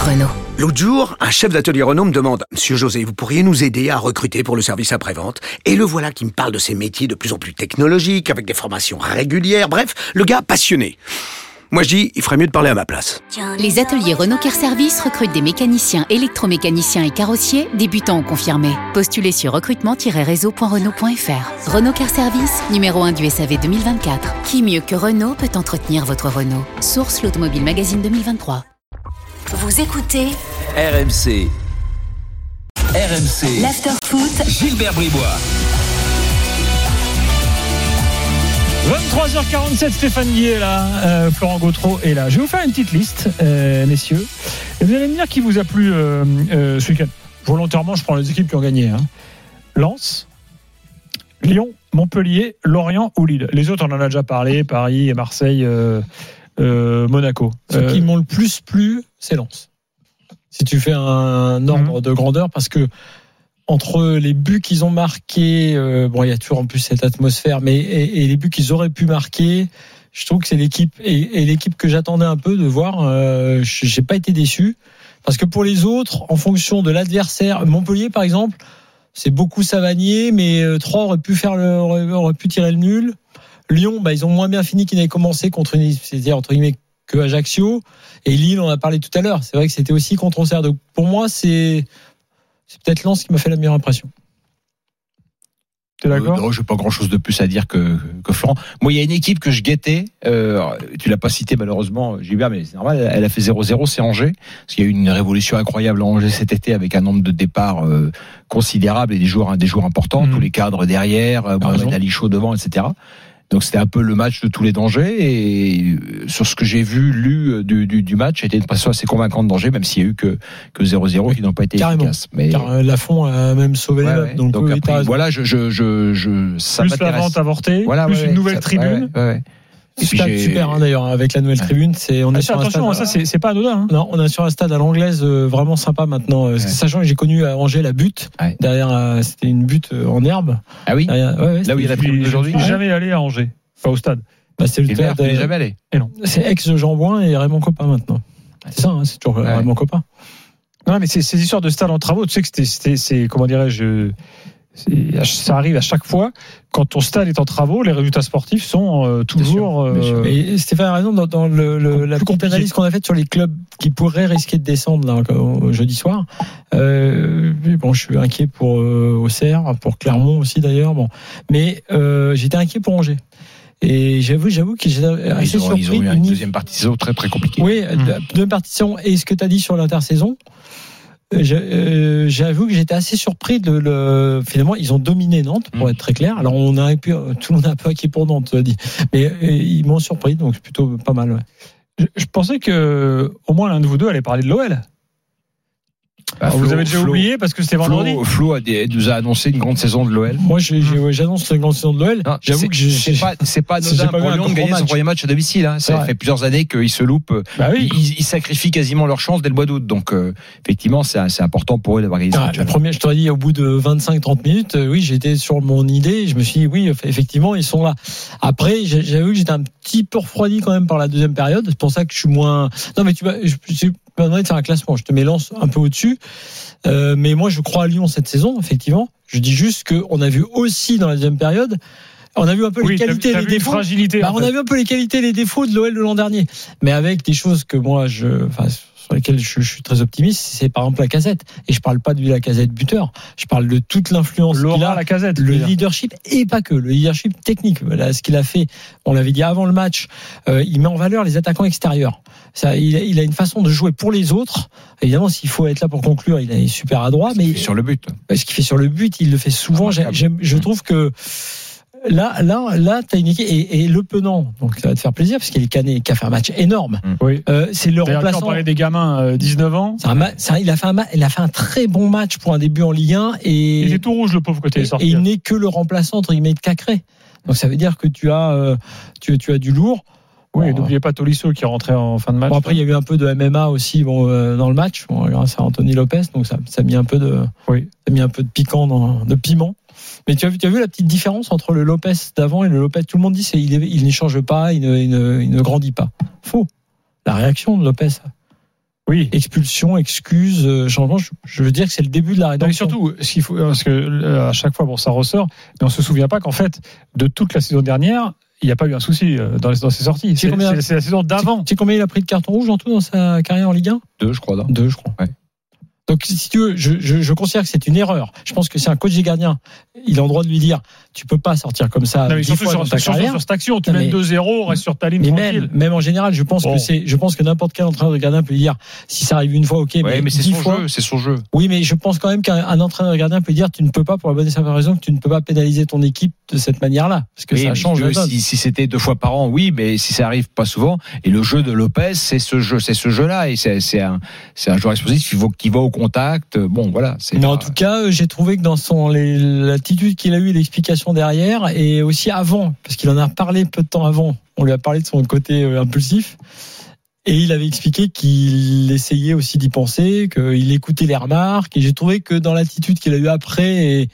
Renault. L'autre jour, un chef d'atelier Renault me demande « Monsieur José, vous pourriez nous aider à recruter pour le service après-vente ?» Et le voilà qui me parle de ces métiers de plus en plus technologiques, avec des formations régulières, bref, le gars passionné. Moi je dis, il ferait mieux de parler à ma place. Les ateliers Renault Car Service recrutent des mécaniciens, électromécaniciens et carrossiers, débutants ou confirmés. Postulez sur recrutement-réseau.renault.fr. Renault Car Service, numéro 1 du SAV 2024. Qui mieux que Renault peut entretenir votre Renault? Source l'Automobile Magazine 2023. Vous écoutez RMC. l'Afterfoot. Gilbert Bribois. 23h47, Stéphane Guy est là, Florent Gautreau est là. Je vais vous faire une petite liste, messieurs. Et vous allez me dire qui vous a plu ce week-end. Volontairement, je prends les équipes qui ont gagné. Lens, Lyon, Montpellier, Lorient ou Lille. Les autres, on en a déjà parlé, Paris, Marseille, Monaco. Ceux qui m'ont le plus plu, c'est Lens. Si tu fais un ordre de grandeur, parce que entre les buts qu'ils ont marqués, il y a toujours en plus cette atmosphère, mais et les buts qu'ils auraient pu marquer, je trouve que c'est l'équipe et l'équipe que j'attendais un peu de voir. J'ai pas été déçu, parce que pour les autres, en fonction de l'adversaire, Montpellier par exemple, c'est beaucoup Savanier, mais 3 auraient pu tirer le nul. Lyon, ils ont moins bien fini qu'ils n'avaient commencé contre c'est-à-dire entre guillemets que Ajaccio, et Lille, on en a parlé tout à l'heure. C'est vrai que c'était aussi contre Auxerre. Donc pour moi, c'est peut-être Lens qui m'a fait la meilleure impression. T'es d'accord ? Je n'ai pas grand-chose de plus à dire que Florent. Moi, il y a une équipe que je guettais. Tu l'as pas citée malheureusement, Gilbert, mais c'est normal. Elle a fait 0-0, c'est Angers. Parce qu'il y a eu une révolution incroyable à Angers cet été, avec un nombre de départs considérable et des joueurs importants. Tous les cadres derrière, Mohamed Ali Chaud devant, etc. Donc c'était un peu le match de tous les dangers, et sur ce que j'ai lu du match, c'était une impression assez convaincante d'Angers, même s'il y a eu que 0-0 qui n'ont pas été efficaces. Mais car Lafont a même sauvé les meubles. Donc après, voilà, ça plus m'intéresse. La vente avortée, plus une nouvelle tribune. Stade super d'ailleurs, avec la nouvelle tribune, on est sur attention, un stade, ça c'est pas anodin. Non, on est sur un stade à l'anglaise vraiment sympa maintenant. Sachant que j'ai connu à Angers la butte. Derrière, c'était une butte en herbe. Ah oui. Derrière, là où il y a la tribune aujourd'hui. Je suis jamais allé à Angers, pas au stade. C'est le stade. Tu jamais allé. Non. C'est ex-Jean Bouin et Raymond Coppa maintenant. C'est ça, c'est toujours Raymond Coppa. Non, mais ces histoires de stade en travaux, tu sais que c'est comment dirais-je. Ça arrive à chaque fois. Quand ton stade est en travaux, les résultats sportifs sont toujours. Et Stéphane a raison dans la petite analyse qu'on a faite sur les clubs qui pourraient risquer de descendre là, jeudi soir. Je suis inquiet pour Auxerre, pour Clermont aussi d'ailleurs. Mais j'étais inquiet pour Angers. Et j'avoue que j'étais assez surpris. Ils ont eu une deuxième partie de saison très très compliquée. Oui, deuxième partie de saison. Et ce que tu as dit sur l'intersaison. J'avoue que j'étais assez surpris finalement ils ont dominé Nantes, pour être très clair. Alors tout le monde a un peu acquis pour Nantes, tu as dit, mais ils m'ont surpris, donc c'est plutôt pas mal. Je pensais que au moins l'un de vous deux allait parler de l'OL. Vous avez déjà oublié parce que c'était vendredi. Flo nous a annoncé une grande saison de l'OL. Moi, j'annonce une grande saison de l'OL. Non, j'avoue que c'est pas anodin pour Lyon de gagner son premier match à domicile. Ça fait plusieurs années qu'ils se loupent. Ils sacrifient quasiment leur chance dès le mois d'août. Donc, effectivement, c'est important pour eux d'avoir gagné. La première, je t'aurais dit, au bout de 25-30 minutes, j'étais sur mon idée. Je me suis dit, oui, effectivement, ils sont là. Après, j'avoue que j'étais un petit peu refroidi quand même par la deuxième période. C'est pour ça que je suis moins. Non, mais je me demandais de faire un classement. Je te mets Lens un peu au-dessus. Mais moi, je crois à Lyon cette saison, effectivement. Je dis juste qu'on a vu aussi dans la deuxième période, on a vu un peu les qualités et les défauts. On a vu un peu les qualités et les défauts de l'OL de l'an dernier. Mais avec des choses que moi, sur lesquelles je suis très optimiste, c'est par exemple Lacazette. Et je parle pas de Lacazette buteur. Je parle de toute l'influence qu'il a, Lacazette, le leadership, et pas que, le leadership technique. Voilà, ce qu'il a fait, on l'avait dit avant le match, il met en valeur les attaquants extérieurs. Il a une façon de jouer pour les autres. Évidemment, s'il faut être là pour conclure, il est super adroit. Mais sur le but. Ce qu'il fait sur le but, il le fait souvent. Je trouve que Là, t'as une équipe et Le Penant, donc ça va te faire plaisir parce qu'il est cané, qui a fait un match énorme. Oui. C'est le remplaçant. On parlait des gamins 19 ans. Il a fait un très bon match pour un début en Ligue 1 et il est tout rouge le pauvre côté sorti. Et il n'est que le remplaçant entre guillemets de Cacré. Donc ça veut dire que tu as du lourd. Oui, n'oubliez pas Tolisso qui est rentré en fin de match. Bon, après, il y a eu un peu de MMA aussi dans le match, grâce à Anthony Lopez, donc ça a mis un peu de piquant, de piment. Mais tu as vu la petite différence entre le Lopez d'avant et le Lopez. Tout le monde dit il n'échange pas, il ne grandit pas. Faux. La réaction de Lopez, Oui. Expulsion, excuse, changement. Je veux dire que c'est le début de la rédemption. Mais surtout, ce qu'il faut, parce que à chaque fois, bon, ça ressort, mais on se souvient pas qu'en fait, de toute la saison dernière, il n'y a pas eu un souci dans ses sorties. C'est la saison d'avant. Tu sais combien il a pris de cartons rouges en tout dans sa carrière en Ligue 1 ? 2, je crois. 2, je crois. Ouais. Donc, si tu veux, je considère que c'est une erreur. Je pense que c'est un coach des gardiens. Il a le droit de lui dire, tu peux pas sortir comme ça. Non, mais surtout sur cette action, tu mènes 2-0, reste sur ta ligne tranquille. Même en général, je pense que n'importe quel entraîneur de gardien peut lui dire, si ça arrive une fois, ok, mais c'est son jeu. Oui, mais je pense quand même qu'un entraîneur de gardien peut dire, tu ne peux pas, pour la bonne et simple raison, que tu ne peux pas pénaliser ton équipe de cette manière-là. Parce que ça change la donne. Si c'était 2 fois par an, oui, mais si ça arrive pas souvent, et le jeu de Lopez, c'est ce jeu-là, et c'est un joueur explosif qui va au contact. Bon, voilà. Mais en tout cas, j'ai trouvé que dans l'attitude qu'il a eue, l'explication derrière, et aussi avant, parce qu'il en a parlé peu de temps avant, on lui a parlé de son côté impulsif, et il avait expliqué qu'il essayait aussi d'y penser, qu'il écoutait les remarques, et j'ai trouvé que dans l'attitude qu'il a eue après, et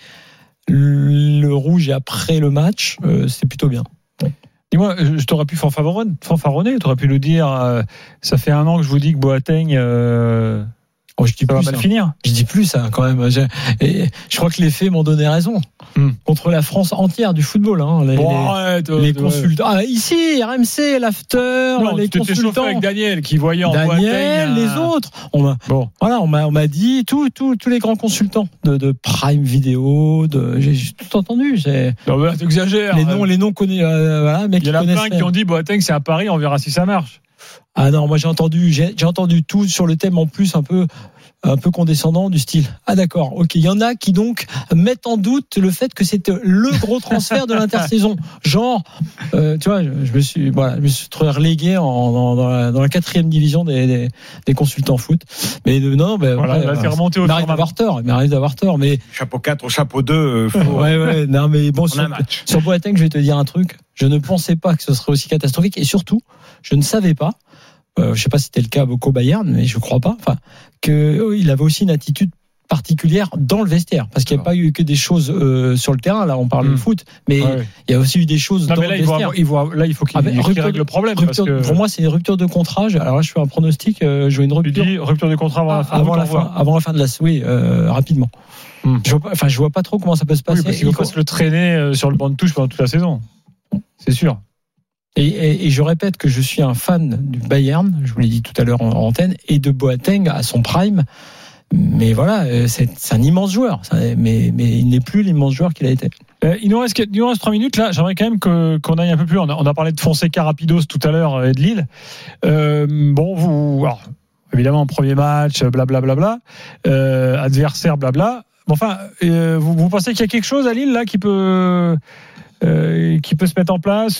le rouge et après le match, c'est plutôt bien. Dis-moi, je t'aurais pu fanfaronner, t'aurais pu nous dire, ça fait 1 an que je vous dis que Boateng... je dis ça va mal finir. Je dis plus ça quand même. Je crois que les faits m'ont donné raison. Contre la France entière du football. Hein, les consultants. Ici, RMC, l'after, les consultants. Avec Daniel qui voyait en Boateng, les autres. On m'a dit tous les grands consultants de Prime Video. J'ai tout entendu. Non, t'exagères. Les noms connus. Il y en a plein qui ont dit Boateng, c'est à Paris. On verra si ça marche. Ah non, moi j'ai entendu tout sur le thème en plus un peu condescendant du style. Ah d'accord, ok. Il y en a qui donc mettent en doute le fait que c'était le gros transfert de l'intersaison. Genre, tu vois, je me suis trouvé relégué dans la 4e division des consultants foot. Mais non, t'es remonté au il m'arrive d'avoir tort, mais chapeau 4 ou chapeau 2. Ouais, non mais bon, sur Boateng, je vais te dire un truc. Je ne pensais pas que ce serait aussi catastrophique, et surtout, je ne savais pas. Je sais pas si c'était le cas au Bayern, mais je crois pas. Enfin, qu'il avait aussi une attitude particulière dans le vestiaire, parce qu'il n'y a pas eu que des choses sur le terrain. Là, on parle de foot, mais il y a aussi eu des choses dans le vestiaire. Il faut qu'il règle le problème. Pour moi, c'est une rupture de contrat. Alors là, je fais un pronostic. Je vois une rupture de contrat avant la fin de la oui, rapidement. Je vois pas trop comment ça peut se passer. Parce qu'il faut pas se le traîner sur le banc de touche pendant toute la saison. C'est sûr. Et je répète que je suis un fan du Bayern, je vous l'ai dit tout à l'heure en antenne, et de Boateng à son prime. Mais voilà, c'est un immense joueur, mais il n'est plus l'immense joueur qu'il a été. Il nous reste 3 minutes là. J'aimerais quand même qu'on aille un peu plus. On a parlé de Fonseca Rapidos tout à l'heure et de Lille. Alors, évidemment, premier match, blablabla, adversaire, blabla. Enfin, vous pensez qu'il y a quelque chose à Lille là qui peut se mettre en place.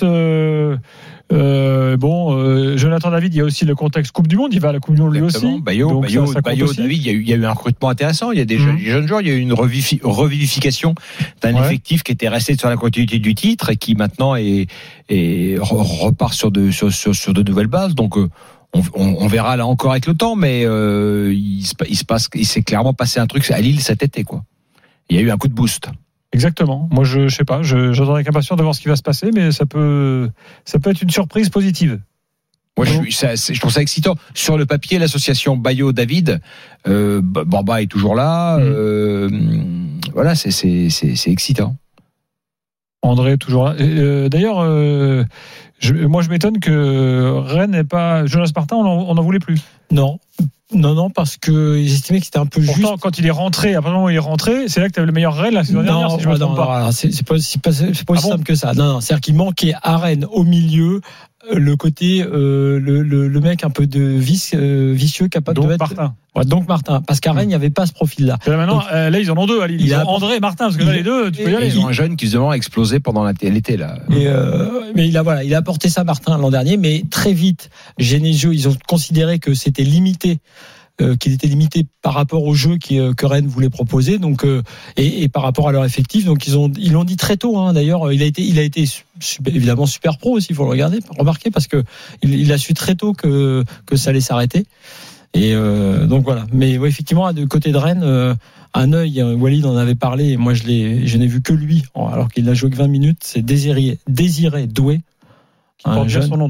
Jonathan David, il y a aussi le contexte Coupe du Monde, il va à la Coupe du Monde lui aussi. Bayo, David, il y a eu un recrutement intéressant, il y a des jeunes joueurs, il y a eu une revivification d'un effectif qui était resté sur la continuité du titre et qui maintenant repart sur de nouvelles bases. Donc on verra là encore avec le temps, mais il s'est clairement passé un truc à Lille cet été, quoi. Il y a eu un coup de boost. Exactement. Moi, je sais pas. J'attends avec impatience de voir ce qui va se passer, mais ça peut être une surprise positive. Moi, je trouve ça excitant. Sur le papier, l'association Bayo-David, Bamba est toujours là. Voilà, c'est excitant. André toujours là. D'ailleurs, moi, je m'étonne que Rennes n'ait pas. Jonas Martin, on n'en voulait plus. Non, parce qu'ils estimaient que c'était un peu juste. Pourtant, quand il est rentré, à partir du moment où il est rentré, c'est là que tu avais le meilleur Rennes la saison dernière, si je me trompe pas. C'est pas aussi simple que ça. Non, c'est-à-dire qu'il manquait à Rennes au milieu le côté le mec un peu de vicieux capable de mettre Martin. Ouais, donc Martin, parce qu'à Rennes il n'y avait pas ce profil-là. Et là maintenant, là ils en ont 2 à Lille. Ils ont André et Martin, parce que là les deux, tu peux y aller. Ils ont un jeune qui se demande a explosé pendant l'été là. Mais il a apporté ça Martin l'an dernier, mais très vite, Genesio, ils ont considéré que c'était limité. Qu'il était limité par rapport au jeu que Rennes voulait proposer, donc et par rapport à leur effectif, donc ils l'ont dit très tôt. Hein, d'ailleurs, il a été évidemment super pro aussi, il faut le remarquer parce que il a su très tôt que ça allait s'arrêter. Et donc voilà. Mais ouais, effectivement, de côté de Rennes, un œil, Walid en avait parlé, et moi je n'ai vu que lui, alors qu'il n'a joué que 20 minutes. C'est Désiré Doué, qui porte bien son nom donc.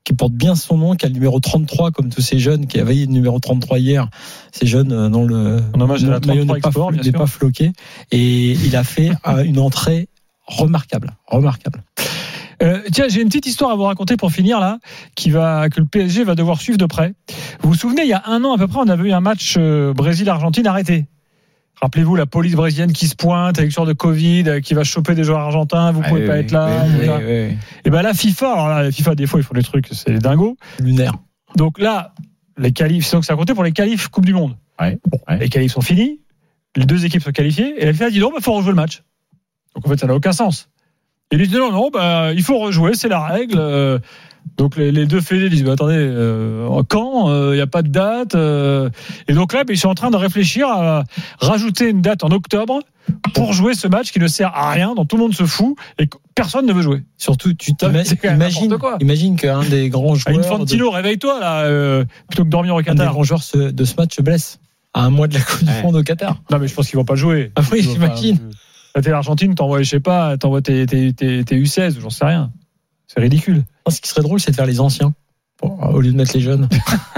qui porte bien son nom, qui a le numéro 33 comme tous ces jeunes, qui avaient le numéro 33 hier, ces jeunes dont le maillot n'est pas floqué, et il a fait une entrée remarquable. Tiens, j'ai une petite histoire à vous raconter pour finir là, que le PSG va devoir suivre de près. Vous vous souvenez, il y a un an à peu près, on avait eu un match Brésil-Argentine arrêté. Rappelez-vous la police brésilienne qui se pointe avec une sorte de Covid, qui va choper des joueurs argentins, vous pouvez pas être là. Et ben la FIFA, alors là, la FIFA des fois ils font des trucs, c'est des dingos. Lunaire. Donc là, les qualifs, donc ça a compté pour les qualifs Coupe du Monde. Les qualifs sont finis, les deux équipes sont qualifiées, et la FIFA dit non, faut rejouer le match. Donc en fait ça n'a aucun sens. Et lui dit non, il faut rejouer, c'est la règle. Donc les deux fédés disent attendez, quand il n'y a pas de date, et donc là ils sont en train de réfléchir à rajouter une date en octobre pour jouer ce match qui ne sert à rien, dont tout le monde se fout et que personne ne veut jouer. Surtout imagine qu'un des grands joueurs Infantino, réveille-toi là, plutôt que dormir au Qatar. Un des grands joueurs de ce match se blesse à un mois de la Coupe du Monde au Qatar. Non mais je pense qu'ils vont pas jouer. Ah oui, j'imagine. Là t'es l'Argentine, t'envoies tes U16, j'en sais rien. C'est ridicule. Ce qui serait drôle, c'est de faire les anciens au lieu de mettre les jeunes.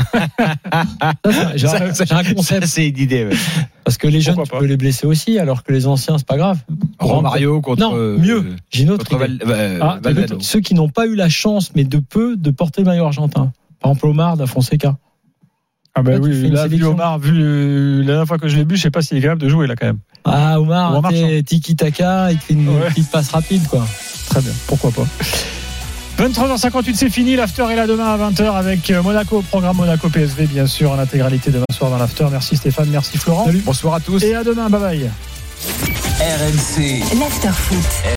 J'ai un concept. C'est une idée. Ouais. Parce que les jeunes, tu peux les blesser aussi, alors que les anciens, c'est pas grave. Mario contre. Non, mieux. J'ai une autre idée. Ceux qui n'ont pas eu la chance, mais de porter le maillot argentin. Par exemple, Omar da Fonseca. Ah ben oui, là, vu Omar, la dernière fois que je l'ai vu, je sais pas s'il est capable de jouer là quand même. Ah, Omar tiki-taka, il fait une petite passe rapide, quoi. Très bien, pourquoi pas. 23h58, c'est fini. L'after est là demain à 20h avec Monaco, programme Monaco PSV, bien sûr, en intégralité demain soir dans l'after. Merci Stéphane, merci Florent. Salut. Bonsoir à tous. Et à demain, bye bye. RMC. L'after foot.